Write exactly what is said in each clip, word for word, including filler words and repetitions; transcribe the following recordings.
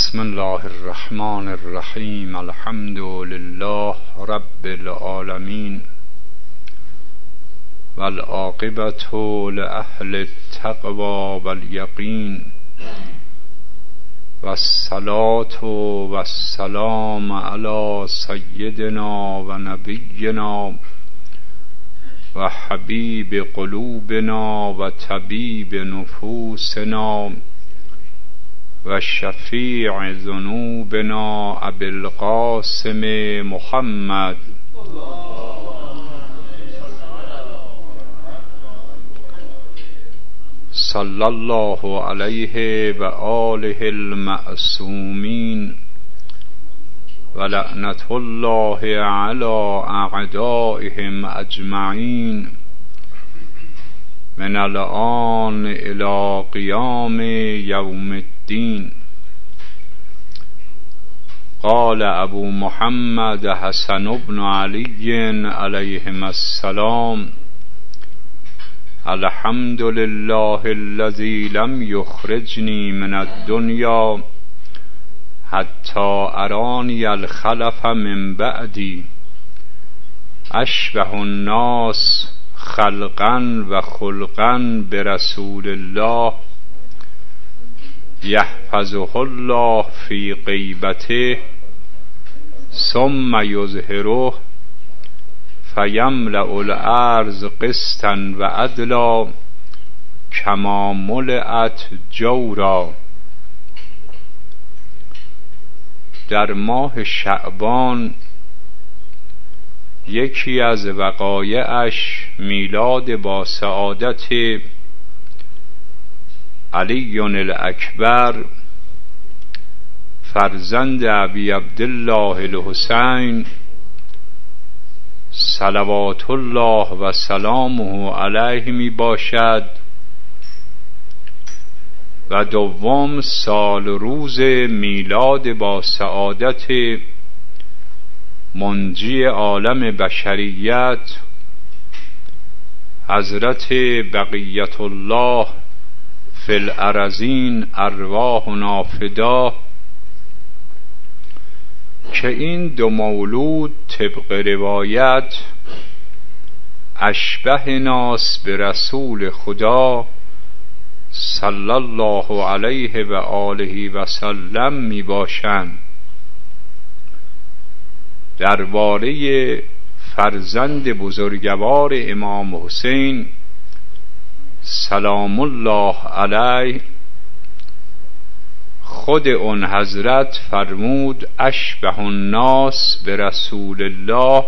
بسم الله الرحمن الرحیم. الحمد لله رب العالمین والعاقبة لأهل التقوى واليقین والصلاة والسلام علی سیدنا و نبینا و حبیب قلوبنا و طبیب نفوسنا و شفیع ذنوبنا ابی القاسم محمد صلی الله علیه و آله المعصومین و لعنت الله علی اعدائهم اجمعین من الآن الی قیام یوم الدین. قال ابو محمد حسن بن علی علیهم السلام: الحمد لله الذی لم یخرجنی من الدنیا حتی ارانی الخلف من بعدی اشبه الناس خلقا و خلقا برسول الله یحفظه الله فی غیبته ثم یظهره فیملأ الارض قسطا و عدلا کما ملئت جورا. در ماه شعبان یکی از وقایعش میلاد با سعادت علی الاکبر فرزند ابی عبدالله الحسین صلوات الله و سلامه علیه می باشد و دوم سال روز میلاد با سعادت منجی عالم بشریت حضرت بقیت الله فی الارضین ارواحنا فدا، که این دو مولود طبق روایت اشبه ناس به رسول خدا صلی الله علیه و آله و سلم می باشند. درباره فرزند بزرگوار امام حسین سلام الله علیه خود اون حضرت فرمود: اشبه الناس به رسول الله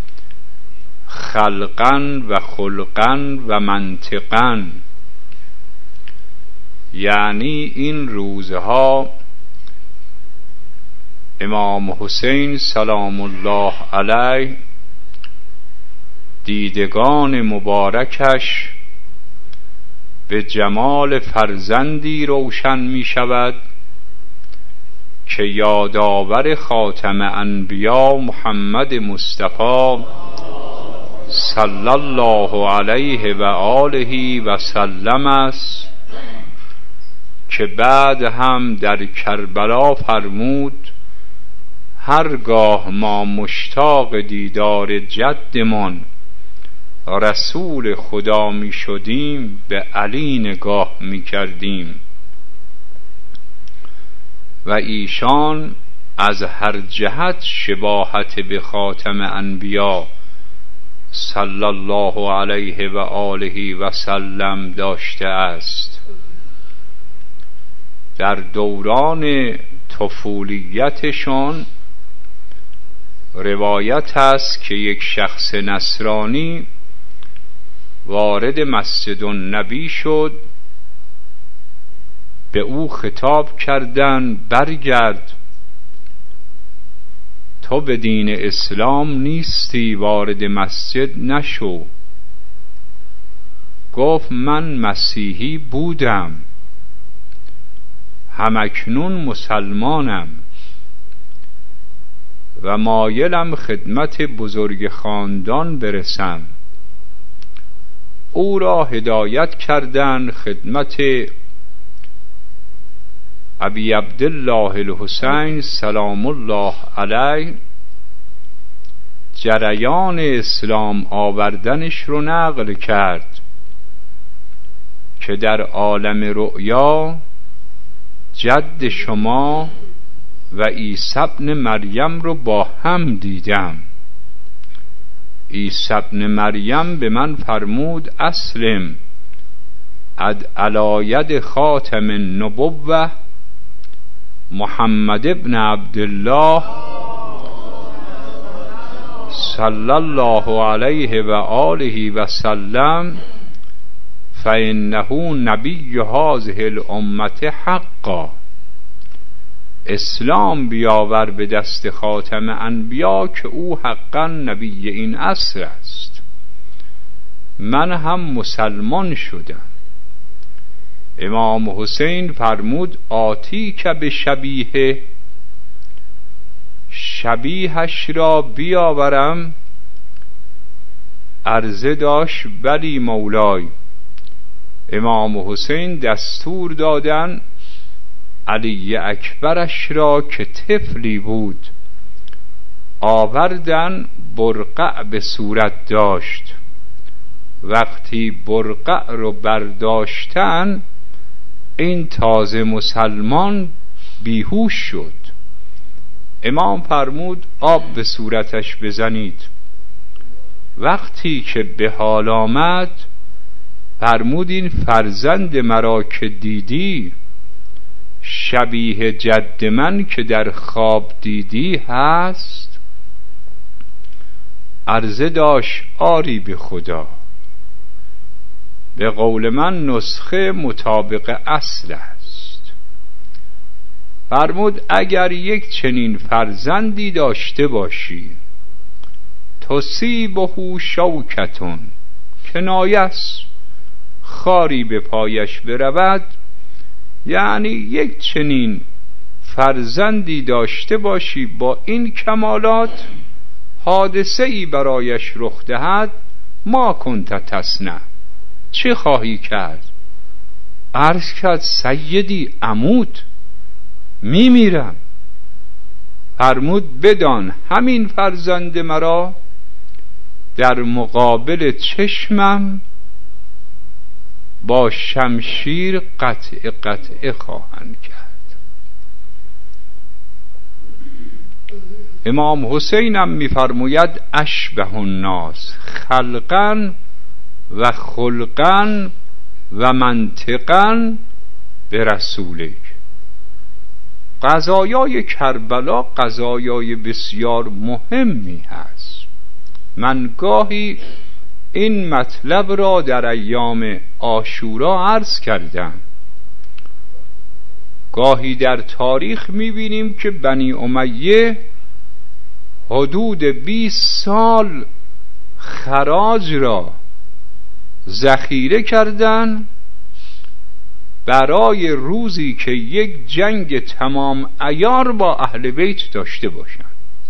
خلقا و خلقا و منطقا. یعنی این روزها امام حسین سلام الله علیه دیدگان مبارکش به جمال فرزندی روشن می شود که یادآور خاتم انبیا محمد مصطفی صلی الله علیه و آله و سلم است، که بعد هم در کربلا فرمود: هرگاه ما مشتاق دیدار جدمان رسول خدا می شدیم به علی نگاه می کردیم. و ایشان از هر جهت شباهت به خاتم انبیا صلی الله علیه و آله و سلم داشته است. در دوران طفولیتشان روایت است که یک شخص نصرانی وارد مسجد النبی شد، به او خطاب کردن: برگرد، تو به دین اسلام نیستی، وارد مسجد نشو. گفت: من مسیحی بودم، همکنون مسلمانم و مایلم خدمت بزرگ خاندان برسم. او را هدایت کردند خدمت ابی عبدالله الحسین سلام الله علیه جریان اسلام آوردنش رو نقل کرد که در عالم رؤیا جد شما و عیسی ابن مریم رو با هم دیدم. عیسی ابن مریم به من فرمود اسلم اد علاید خاتم النبوه محمد ابن عبدالله صلی الله علیه و آله و سلم فإنه نبی هذه الامة حقا. اسلام بیاور به دست خاتم انبیا که او حقا نبی این عصر است. من هم مسلمان شدم. امام حسین فرمود آتی که به شبیه، شبیهش را بیاورم. عرضه داشت بلی مولای. امام حسین دستور دادن علی اکبرش را که طفلی بود آوردن، برقع به صورت داشت. وقتی برقع رو برداشتن این تازه مسلمان بیهوش شد. امام فرمود آب به صورتش بزنید. وقتی که به حال آمد فرمود این فرزند مرا که دیدی شبیه جد من که در خواب دیدی هست؟ عرضه داشت آری به خدا. به قول من نسخه مطابق اصل است. فرمود اگر یک چنین فرزندی داشته باشی تصیبه شوکتون، کنایس خاری به پایش برود، یعنی یک چنین فرزندی داشته باشی با این کمالات حادثه ای برایش رخ دهد، ما کنت تصنع، چه خواهی کرد؟ عرض کرد سیدی اموت، می میرم. فرمود بدان همین فرزند مرا در مقابل چشمم با شمشیر قطع قطع خواهند کرد. امام حسینم می‌فرماید اشبه الناس خلقا و خلقا و منطقا به رسولک. قضایای کربلا قضایای بسیار مهمی هست. من گاهی این مطلب را در ایام عاشورا عرض کردم. گاهی در تاریخ می‌بینیم که بنی امیه حدود بیست سال خراج را ذخیره کردن برای روزی که یک جنگ تمام عیار با اهل بیت داشته باشند.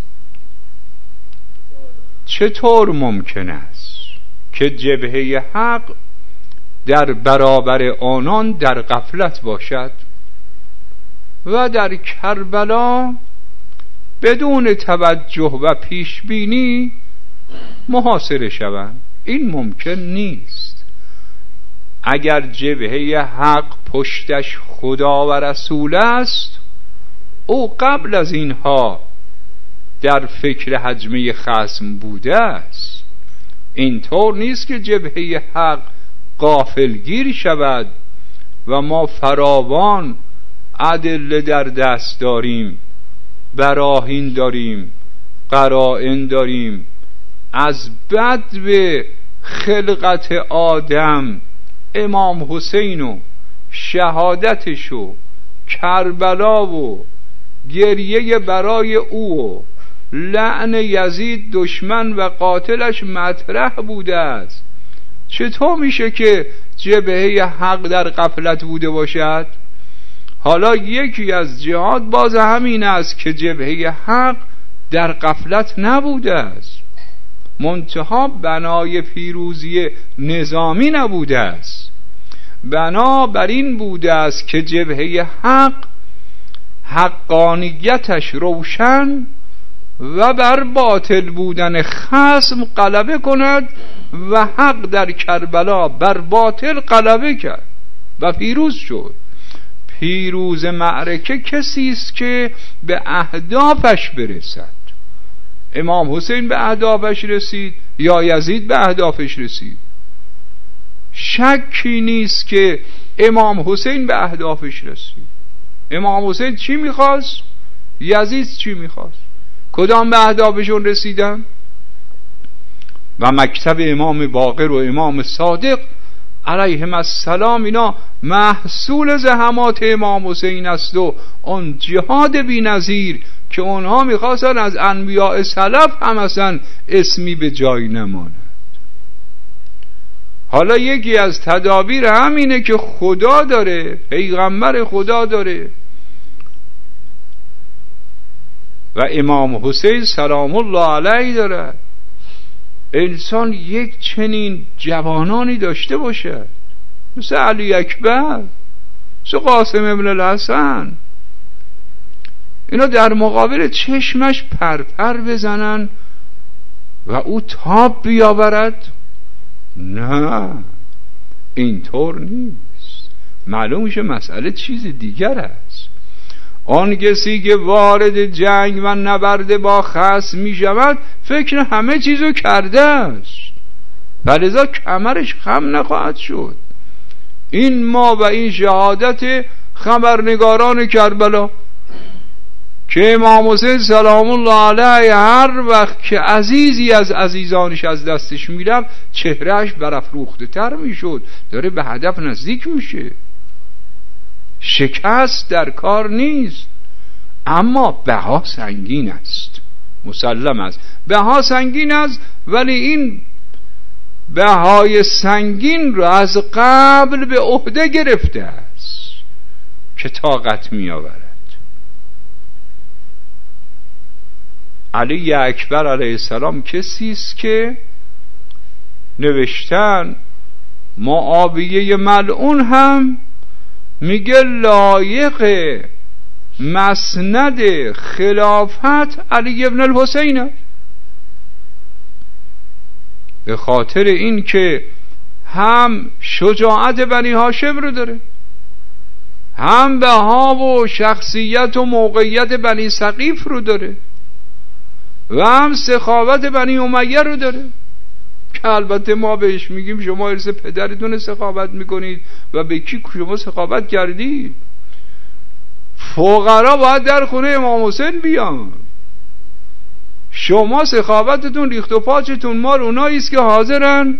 چطور ممکن است که جبهه حق در برابر آنان در غفلت باشد و در کربلا بدون توجه و پیشبینی محاصره شوند؟ این ممکن نیست. اگر جبهه حق پشتش خدا و رسول است، او قبل از اینها در فکر حجمه خصم بوده است. اینطور نیست که جبهه حق غافلگیر شود و ما فراوان ادله در دست داریم، براهین داریم، قرائن داریم. از بدو خلقت آدم امام حسین و شهادتش و کربلا و گریه برای او و لعن یزید دشمن و قاتلش مطرح بوده است. چطور میشه که جبهه حق در غفلت بوده باشد؟ حالا یکی از جهاد باز همین است که جبهه حق در غفلت نبوده است، منتها بنای پیروزی نظامی نبوده است. بنا بر این بوده است که جبهه حق حقانیتش روشن و بر باطل بودن خصم غلبه کند و حق در کربلا بر باطل غلبه کرد و پیروز شد. پیروز معرکه کسی است که به اهدافش برسد. امام حسین به اهدافش رسید یا یزید به اهدافش رسید؟ شکی نیست که امام حسین به اهدافش رسید. امام حسین چی میخواست؟ یزید چی میخواست؟ کدام به اهدافشون رسیدن؟ و مکتب امام باقر و امام صادق علیهم السلام اینا محصول زحمات امام حسین است و اون جهاد بی نظیر که اونها میخواستن از انبیاء سلف هم اصلا اسمی به جای نماند. حالا یکی از تدابیر همینه که خدا داره، پیغمبر خدا داره و امام حسین سلام الله علیه داره. انسان یک چنین جوانانی داشته باشه مثل علی اکبر، مثل قاسم ابن الحسن، اینا در مقابل چشمش پرپر بزنن و او تاب بیاورد؟ نه، اینطور نیست. معلوم میشه مسئله چیز دیگر است. آن کسی که وارد جنگ و نبرد با خصم می شود فکر همه چیزو کرده است و لذا کمرش خم نخواهد شد. این ما و این شهادت خبرنگاران کربلا که امام حسین سلام الله علیه هر وقت که عزیزی از عزیزانش از دستش میرفت چهرهش برافروخته تر میشد، داره به هدف نزدیک میشه. شکست در کار نیست، اما بها سنگین است، مسلم است بها سنگین است، ولی این بهای سنگین را از قبل به عهده گرفته است که طاقت می آورد. علی اکبر علیه السلام کسی است که نوشتن معاویه ملعون هم میگه لایق مسند خلافت علی ابن الحسین، به خاطر این که هم شجاعت بنی هاشم رو داره، هم بها و شخصیت و موقعیت بنی ثقیف رو داره و هم سخاوت بنی امیه رو داره که البته ما بهش میگیم شما ارث پدرتون سخاوت میکنید و به کی شما سخاوت کردید؟ فقرا باید در خونه امام حسین بیان. شما سخاوتتون ریخت و پاچتون مال اونایی است که حاضرن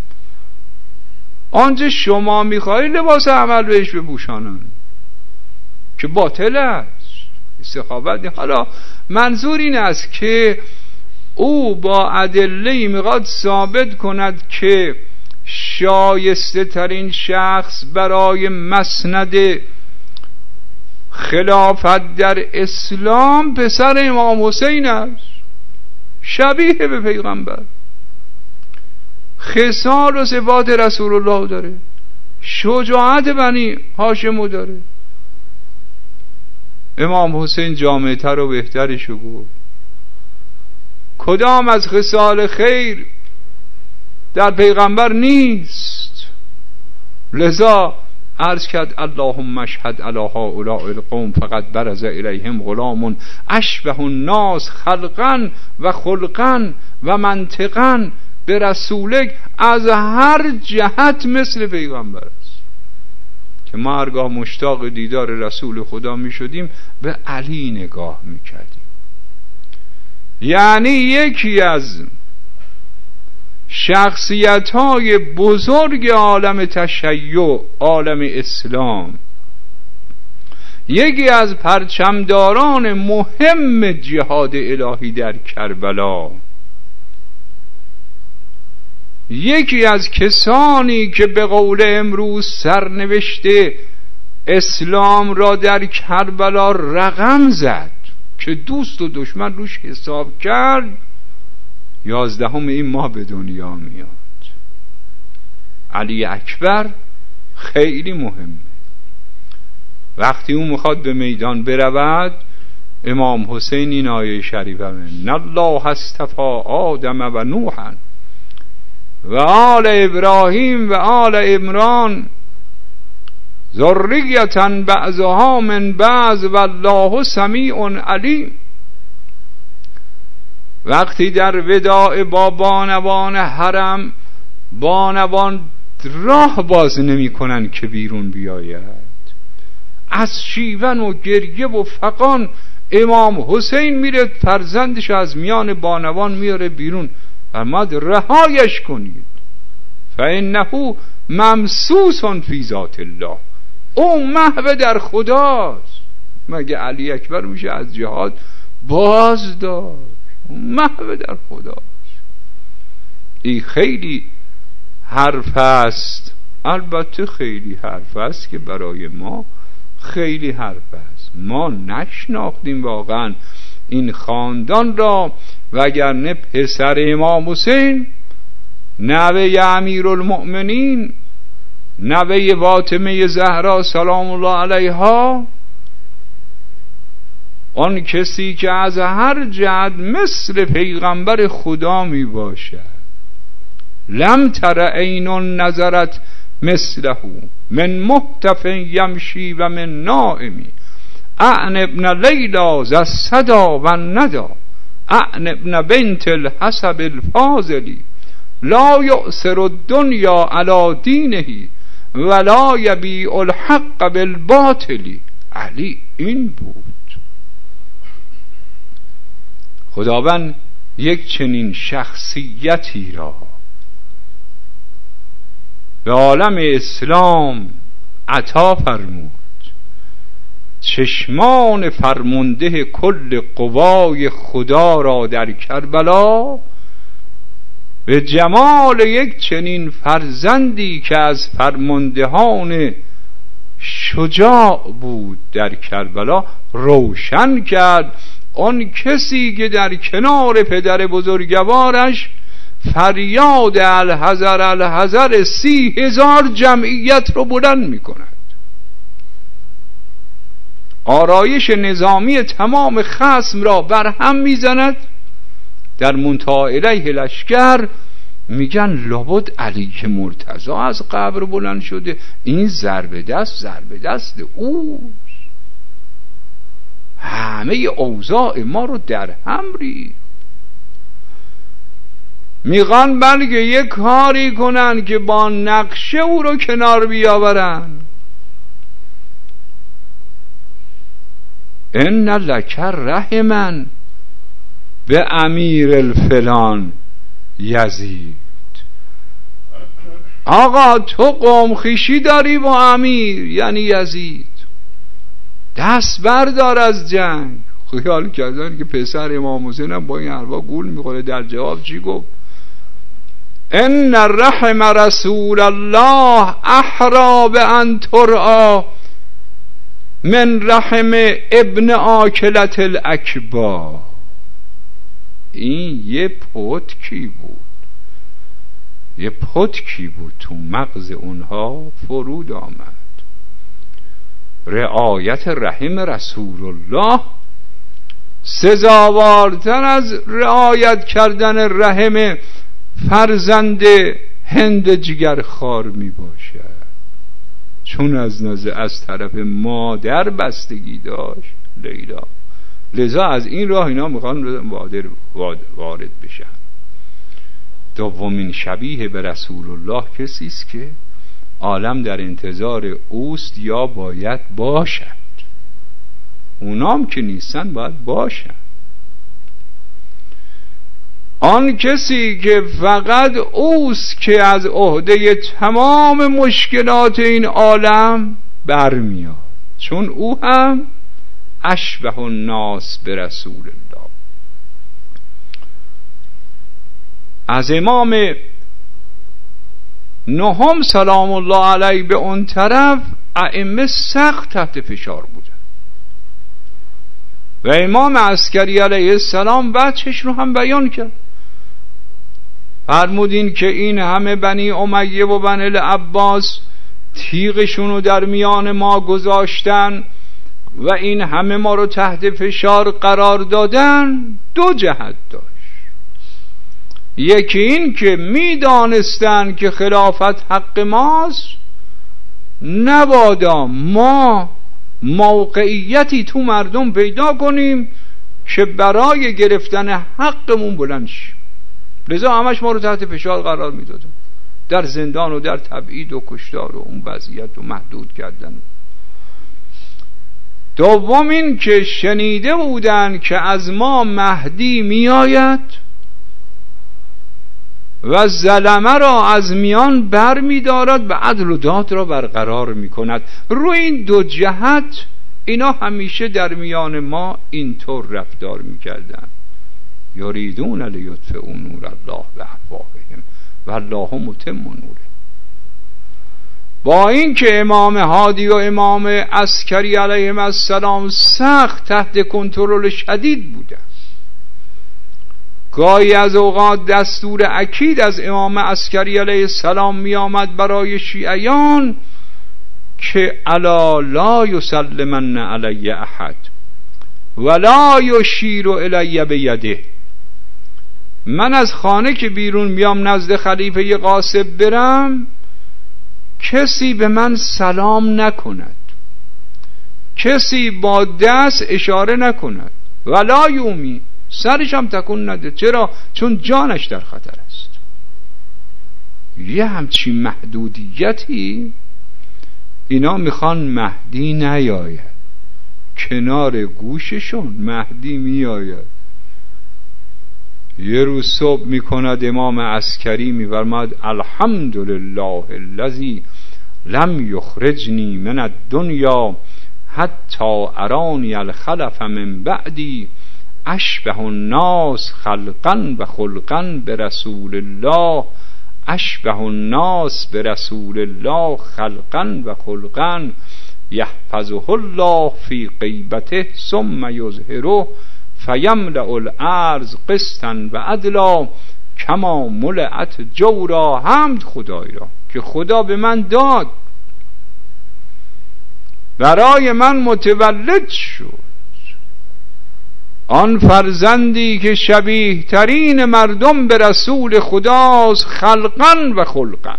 آنچه شما میخواهید لباس عمل بهش بپوشانن که باطل است. سخاوت حالا منظور این است که او با ادله میخواد ثابت کند که شایسته ترین شخص برای مسند خلافت در اسلام پسر امام حسین است، شبیه به پیغمبر، خصال و صفات رسول الله داره، شجاعت بنی هاشم داره. امام حسین جامعه تر و بهترشو گفت. کدام از خصال خیر در پیغمبر نیست؟ لذا عرض کرد اللهم اشهد علی هؤلاء القوم فقد برز الیهم غلام اشبه الناس خلقا و خلقا و منطقا به رسولک، از هر جهت مثل پیغمبر است. که ما هرگاه مشتاق دیدار رسول خدا می شدیم به علی نگاه می کردیم. یعنی یکی از شخصیت های بزرگ عالم تشیع، عالم اسلام، یکی از پرچمداران مهم جهاد الهی در کربلا، یکی از کسانی که به قول امروز سرنوشت اسلام را در کربلا رقم زد که دوست و دشمن روش حساب کرد، یازدهم این ماه به دنیا میاد. علی اکبر خیلی مهمه. وقتی اون میخواد به میدان برود، امام حسین این آیه شریفه ان الله اصطفی آدم و نوحا و آل ابراهیم و آل عمران ذریة بعضها من بعض والله سمیع علیم. وقتی در وداع با بانوان حرم، بانوان راه باز نمی کنن که بیرون بیاید، از شیون و گریه و فقان امام حسین میره فرزندش از میان بانوان میاره بیرون، فرماد رهایش کنید، فانه ممسوس فی ذات الله، او محو در خداست. مگه علی اکبر میشه از جهاد باز داشت؟ محو در خداست. این خیلی حرف است، البته خیلی حرف است که برای ما خیلی حرف است. ما نشناختیم واقعا این خاندان را، وگرنه پسر امام حسین، نوه امیرالمؤمنین، نوه فاطمه زهرا سلام الله علیها، آن کسی که از هر جهت مثل پیغمبر خدا می باشد، لم تر عین نظرت مثله من محتف یمشی و من نائمی، اعن ابن لیلا ز الصدا و الندى، اعن ابن بنت الحسب الفاضلی، لا یؤثر الدنیا علی دینه ولا یبیع الحق بالباطل. علی این بود. خداوند یک چنین شخصیتی را به عالم اسلام عطا فرمود، چشمان فرمانده کل قوای خدا را در کربلا، به جمال یک چنین فرزندی که از فرماندهان شجاع بود در کربلا روشن کرد. آن کسی که در کنار پدر بزرگوارش فریاد الحذر الحذر سی هزار جمعیت رو بلند می کند، آرایش نظامی تمام خصم را برهم می زند، در منتهی الیه لشکر میگن لابد علی که مرتضی از قبر بلند شده، این ضرب دست ضرب دست اوست. همه اوضاع ما رو در هم ریخت. میخوان بلکه یک کاری کنن که با نقشه او رو کنار بیاورن. ان لک رحمن به امیر الفلان یزید. آقا تو قوم خویشی داری با امیر یعنی یزید، دست بردار از جنگ. خیال کردن که پسر امام حسین هم با این حرفا گول میخوره. در جواب چی گفت؟ ان رحم رسول الله احرا به ان ترعا من رحم ابن آکلت الاکبا. این یه پتکی بود، یه پتکی بود تو مغز اونها فرود آمد. رعایت رحم رسول الله سزاوارتر از رعایت کردن رحم فرزند هند جگرخوار می باشد، چون از نظر از طرف مادر بستگی داشت لیلا. لذا از این راه اینا میخوان وارد بشن. دومین شبیه به رسول الله کسی است که عالم در انتظار اوست یا باید باشد، اونام که نیستن باید باشن. آن کسی که فقط اوست که از عهده تمام مشکلات این عالم برمیاد، چون او هم اشبه الناس به رسول الله. از امام نهم سلام الله علیه به اون طرف ائمه سخت تحت فشار بودن و امام عسکری علیه السلام بچهش رو هم بیان کرد. فرمودین که این همه بنی امیه و بنی العباس تیغشون رو در میان ما گذاشتن و این همه ما رو تحت فشار قرار دادن، دو جهت داشت. یکی این که میدانستن که خلافت حق ماست، نبادا ما موقعیتی تو مردم پیدا کنیم که برای گرفتن حقمون بلند شیم. لذا همش ما رو تحت فشار قرار میدادن، در زندان و در تبعید و کشتار و اون وضعیت رو محدود کردن. دوم این که شنیده بودن که از ما مهدی میآید و ظلمه را از میان بر می‌دارد و عدل و داد را برقرار می‌کند. روی این دو جهت اینا همیشه در میان ما اینطور رفتار می‌کردن. یریدون لیطفئوا نور الله بافواههم والله متم نوره. با اینکه امام هادی و امام عسکری علیهم السلام سخت تحت کنترل شدید بودند، گاهی از اوقات دستور اکید از امام عسکری علیه السلام می آمد برای شیعیان که الا لا یسلمن علی احد ولا یشیر الی بیده. من از خانه که بیرون بیام نزد خلیفه قاسب برم، کسی به من سلام نکند، کسی با دست اشاره نکند، ولا یومی، سرش هم تکون نده. چرا؟ چون جانش در خطر است. یه همچین محدودیتی اینا میخوان مهدی نیاید، کنار گوششون مهدی میآید. یه روز صبح میکند امام عسکری میفرماد الحمدلله الذی لم یخرجنی من الدنیا حتی ارانی الخلف من بعدی اشبه الناس خلقا و خلقا برسول الله اشبه الناس برسول الله خلقا و خلقا یحفظه الله فی غیبته ثم یظهره فیملأ الارض قسطا و عدلا کما ملأت جورا. حمد خدای را که خدا به من داد، برای من متولد شد آن فرزندی که شبیه ترین مردم به رسول خداست خلقا و خلقا،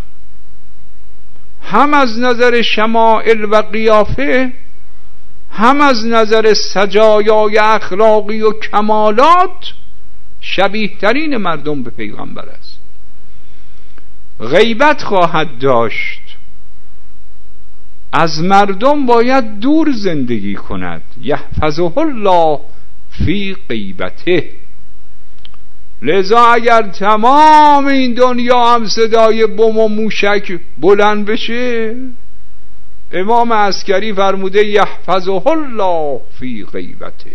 هم از نظر شمائل و قیافه، هم از نظر سجایای اخلاقی و کمالات شبیه ترین مردم به پیغمبر است. غیبت خواهد داشت، از مردم باید دور زندگی کند. یحفظه الله فی غیبته. لذا اگر تمام این دنیا هم صدای بم و موشک بلند بشه، امام عسکری فرموده یحفظه الله فی غیبته.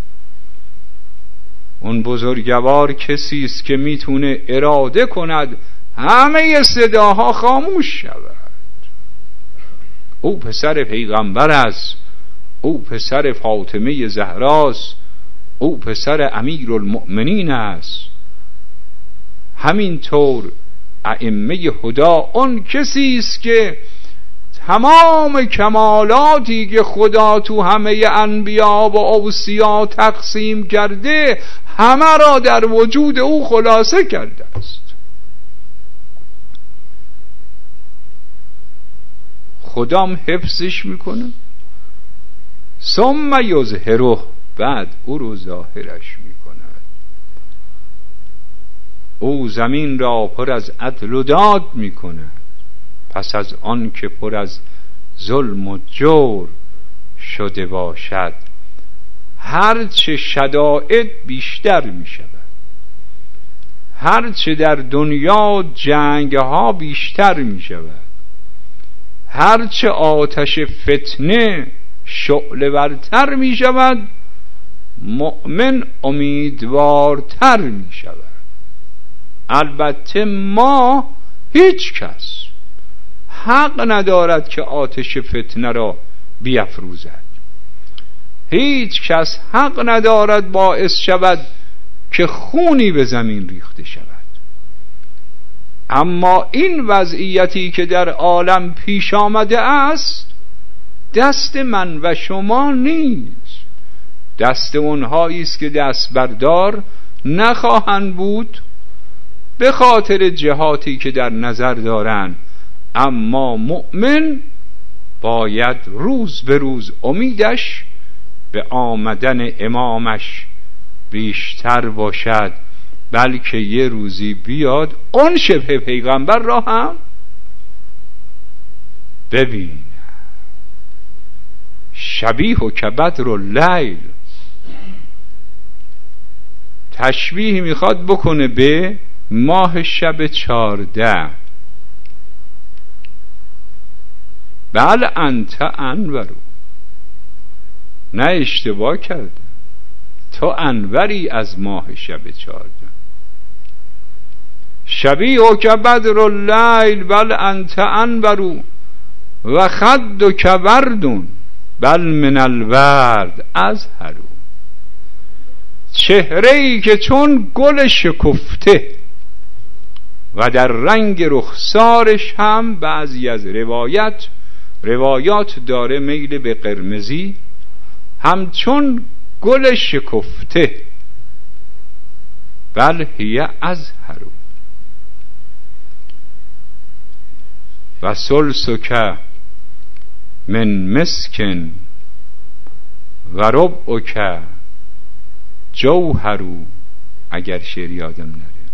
اون بزرگوار کسی است که میتونه اراده کند همه صداها خاموش شود. او پسر پیغمبر است، او پسر فاطمه زهراست، او پسر امیرالمؤمنین است. همینطور ائمه هدا اون کسی است که تمام کمالاتی که خدا تو همه انبیا و اوصیا تقسیم کرده همه را در وجود او خلاصه کرده است. خدام حفظش میکنه، ثم یظهره، بعد او رو ظاهرش میکنه. او زمین را پر از عدل و داد میکنه، پس از آن که پر از ظلم و جور شده باشد هرچه شدائد بیشتر می شود، هرچه در دنیا جنگ ها بیشتر می شود، هرچه آتش فتنه شعله ورتر می شود، مؤمن امیدوارتر می شود. البته ما هیچ کس حق ندارد که آتش فتنه را بیفروزد، هیچ کس حق ندارد باعث شود که خونی به زمین ریخته شود. اما این وضعیتی که در عالم پیش آمده است دست من و شما نیست، دست اونهایی است که دست بردار نخواهند بود به خاطر جهاتی که در نظر دارند. اما مؤمن باید روز به روز امیدش به آمدن امامش بیشتر باشد، بلکه یه روزی بیاد اون شبه پیغمبر را هم ببین. شبیه و کبدر اللیل، تشبیه میخواد بکنه به ماه شب چارده. بل انت انورو، نه اشتباه کرده، تو انوری از ماه شب چارده. شبیه و کبدر اللیل بل انت انورو و خد و کبردون بل من الورد ازهرو. چهره‌ای که چون گل شکفته و در رنگ رخسارش هم بعضی از روایت روایات داره میل به قرمزی، همچون گل شکفته. بل هی ازهرو و سلسک من مسکن و ربعک جوهرو، اگر شعر یادم نره،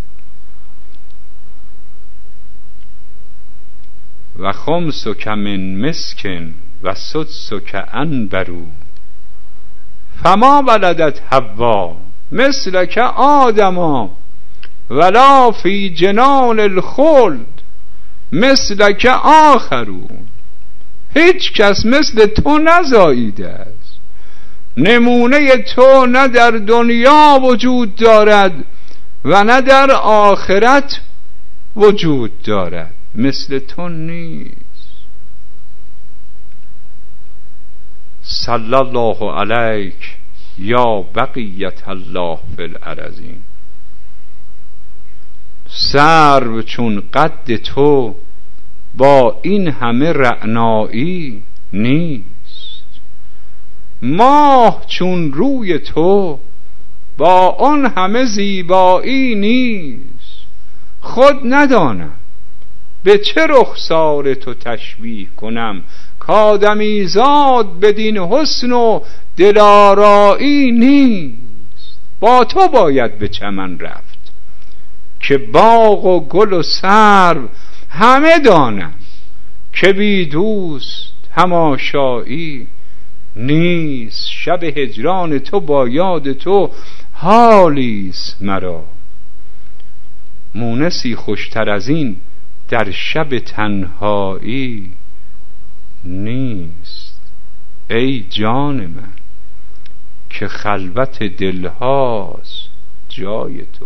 و خمسک من مسکن و سدسک انبرو فما ولدت حوا مثلک آدما ولا فی جنان الخلد مثلک آخرون. هیچ کس مثل تو نزاییده است، نمونه تو نه در دنیا وجود دارد و نه در آخرت وجود دارد، مثل تو نیست. صلی الله علیک یا بقیت الله فی الارضین. سرو چون قد تو با این همه رعنایی نیست، ماه چون روی تو با آن همه زیبایی نیست. خود ندانم به چه رخسار تو تشبیه کنم کآدمیزاد بدین حسن و دلارایی نیست. با تو باید به چمن رفت که باغ و گل و سرو همه دانم که بی دوست تماشایی نیست. شب هجران تو با یاد تو حالیست مرا، مونسی خوشتر از این در شب تنهایی نیست. ای جان من که خلوت دلهاست جای تو،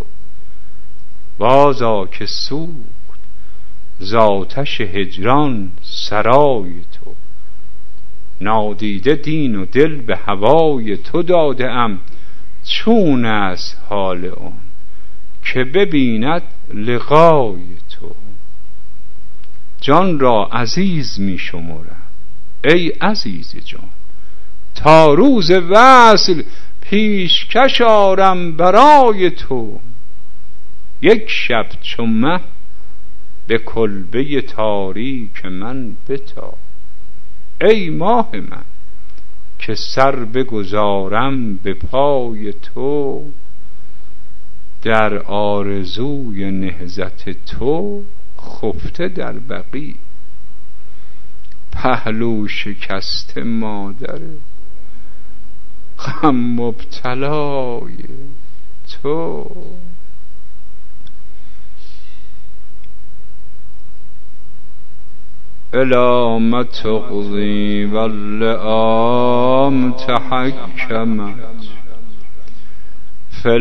بازا که سوخت زاتش هجران سرای تو. نادیده دین و دل به هوای تو داده ام، چون است حال اون که ببیند لقای تو. جان را عزیز می شمرم ای عزیز جان، تا روز وصل پیشکش آرم برای تو. یک شب چو مه به کلبه تاریک من بتا، ای ماه من که سر بگذارم به پای تو. در آرزوی نهضت تو خفته در بقیع، پهلو شکست مادر غم مبتلای تو. الا ما تقضی واللئام تحکمت فی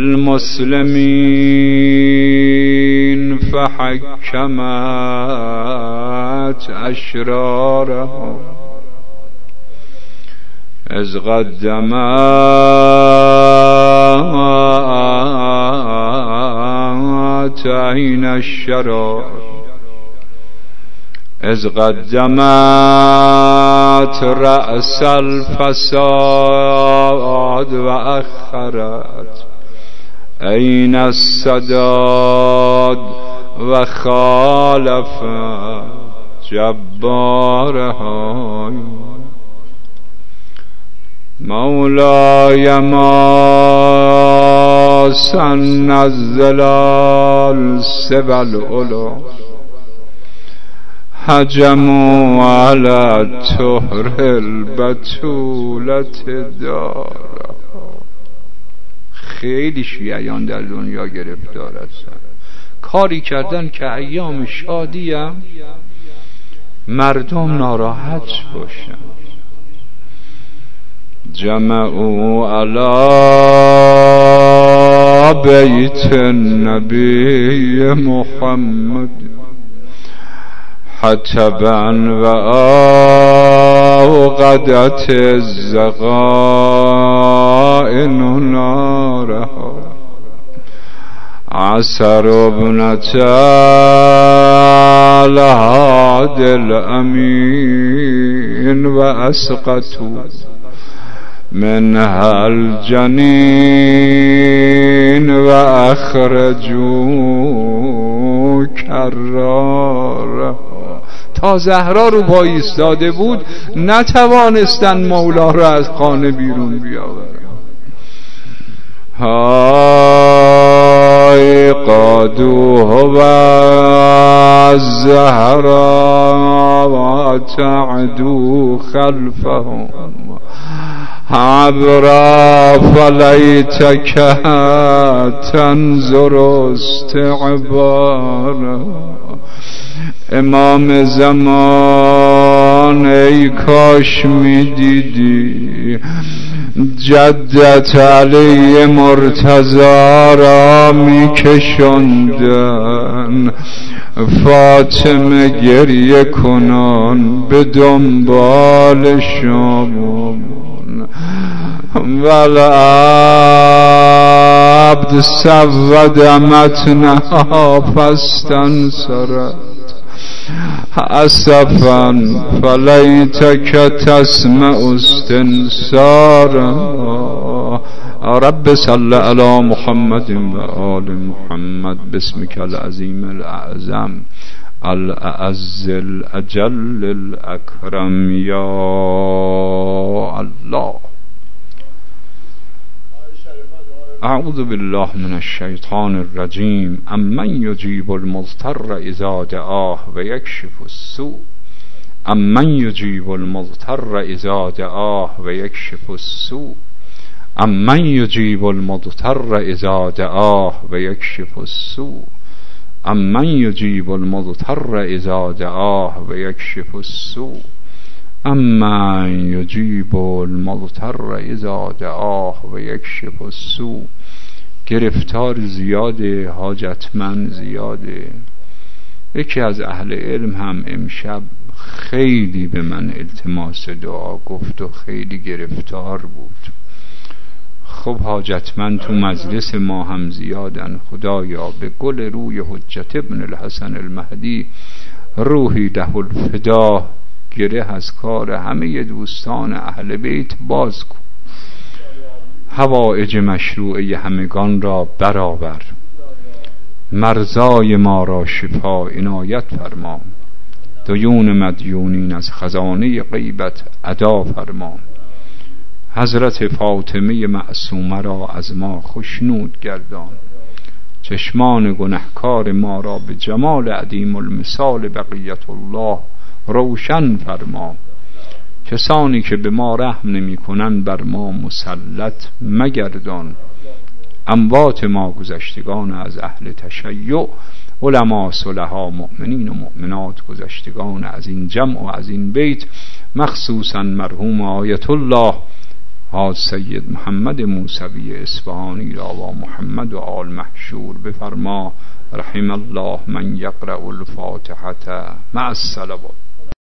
المسلمین فحکمت اشرارها از قدمت عین الشرار از قدمت رأس الفساد و اخرت این السداد و خالفت جبارهای مولای ما سن الظلال سوى العلا هجموا على الطهر البتولة دارا. خیلی شیعیان در دنیا گرفتار هستند، کاری کردن که ایام شادیم مردم ناراحت باشن. جمعوا علی بیت النبی محمد حتبا و اوقدت الزغائن نارها عصر ابنة الهاد الامین و اسقطوا منها الجنین و اخرجوا کرارها. تا زهرا رو پا ایستاده بود نتوانستن مولا رو از خانه بیرون بیاورن. های قادوه و الزهرا و تعدو خلفهم عبرا فلیتک تنظر استعبارا. امام زمان ای کاش می دیدی جدت علی مرتضی را می کشندن، فاطمه گریه کنان به دنبال شامون والعبد سود متنها فاستنصرت اسفا فلیتک تسمع استنصارا. رب صل علی محمد و آل محمد باسمک العظیم الاعظم الاعز الاجل الاکرم یا الله. اعوذ بالله من الشیطان الرجیم. امن یجیب المضطر اذا دعاه و یکشف السوء امن یجیب المضطر اذا دعاه و یکشف السوء امن یجیب المضطر اذا دعاه و یکشف السوء امن یجیب المضطر اذا دعاه و یکشف السوء اما یجیب المضطر اذا دعاه و یکشف السوء. گرفتار زیاده، حاجتمند زیاده. یکی از اهل علم هم امشب خیلی به من التماس دعا گفت و خیلی گرفتار بود. خب حاجتمند تو مجلس ما هم زیادن. خدایا به گل روی حجت ابن الحسن المهدی روحی ده الفدا گره از کار همه دوستان اهل بیت باز کن. حوائج مشروعه همگان را برآور. مرزای ما را شفا عنایت فرما. دیون مدیونین از خزانه غیبت ادا فرما. حضرت فاطمه معصومه را از ما خشنود گردان. چشمان گنهکار ما را به جمال عدیم المثال بقیت الله روشن فرما. کسانی که به ما رحم نمی کنند بر ما مسلط مگردان. اموات ما گذشتگان از اهل تشیع، علما صلحا مؤمنین و مؤمنات گذشتگان از این جمع و از این بیت، مخصوصا مرحوم آیت الله حاج سید محمد موسوی اصفهانی را و محمد و آل محشور بفرما. رحم الله من یقرأ الفاتحة مع الصلوات.